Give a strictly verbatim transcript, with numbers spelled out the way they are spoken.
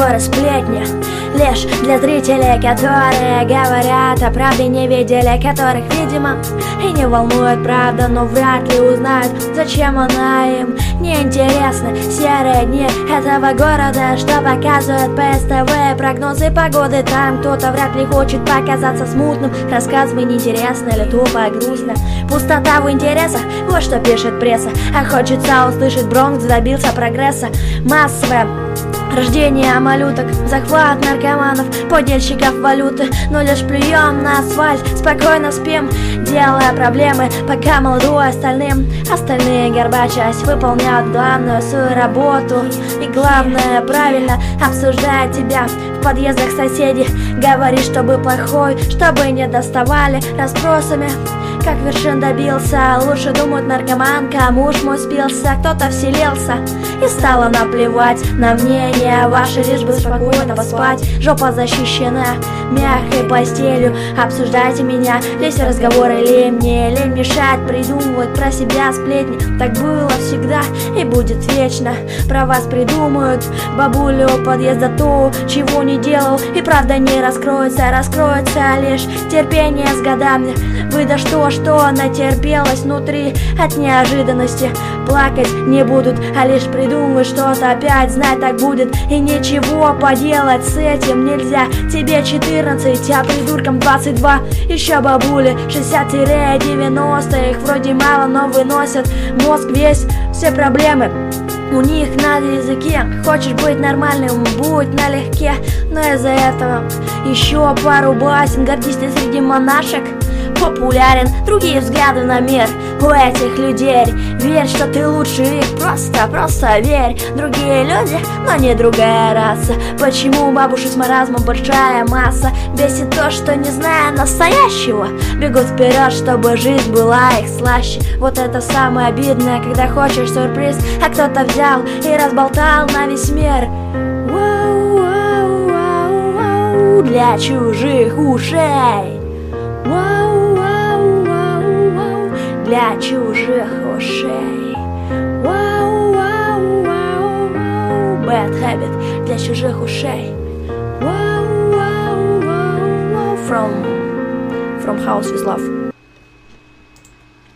разговоры, сплетни лишь для зрителей, которые говорят о правде, не видели которых, видимо, и не волнует правда, но вряд ли узнают, зачем она им неинтересна. Серые дни этого города, что показывают по эс тэ вэ, прогнозы погоды там. Кто-то вряд ли хочет показаться смутным, рассказывай неинтересно или тупо, грустно. Пустота в интересах, вот что пишет пресса. А хочется услышать: Бронкс добился прогресса. Массовое рождение малюток, захват наркоманов, подельщиков валюты. Но лишь плюем на асфальт, спокойно спим, делая проблемы пока молодой остальным. Остальные, горбачась, выполняют главную свою работу. И главное, правильно обсуждая тебя в подъездах соседи. Говори, чтобы плохой, чтобы не доставали расспросами, как вершин добился. Лучше думают наркоманка, муж мой спился. Кто-то вселился и стало наплевать на мнение ваше, лишь бы спокойно поспать. Жопа защищена мягкой постелью. Обсуждайте меня, лезь в разговоры, лень мне, лень мешать придумывать про себя сплетни. Так было всегда и будет вечно. Про вас придумают бабулю подъезда то, чего не делал, и правда не раскроется. Раскроется лишь терпение с годами. Выдашь то, что натерпелась внутри от неожиданности. Плакать не будут, а лишь придумывают что-то опять. Знать так будет, и ничего поделать с этим нельзя. Тебе четырнадцать, а придуркам двадцать два. Еще бабули шестьдесят-девяносто. Их вроде мало, но выносят мозг весь. Все проблемы у них на языке. Хочешь быть нормальным, будь налегке. Но из-за этого еще пару басен. Гордись ты среди монашек популярен, другие взгляды на мир у этих людей. Верь, что ты лучше их, просто, просто верь. Другие люди, но не другая раса. Почему бабушек с маразмом большая масса? Бесит то, что, не зная настоящего, бегут вперед, чтобы жизнь была их слаще. Вот это самое обидное, когда хочешь сюрприз, а кто-то взял и разболтал на весь мир. Воу-воу-воу-воу, для чужих ушей. Воу-воу-воу-воу, для чужих ушей. Воу-воу-воу-воу, bad habit, для чужих ушей. Воу-воу-воу-воу, from, from House with Love.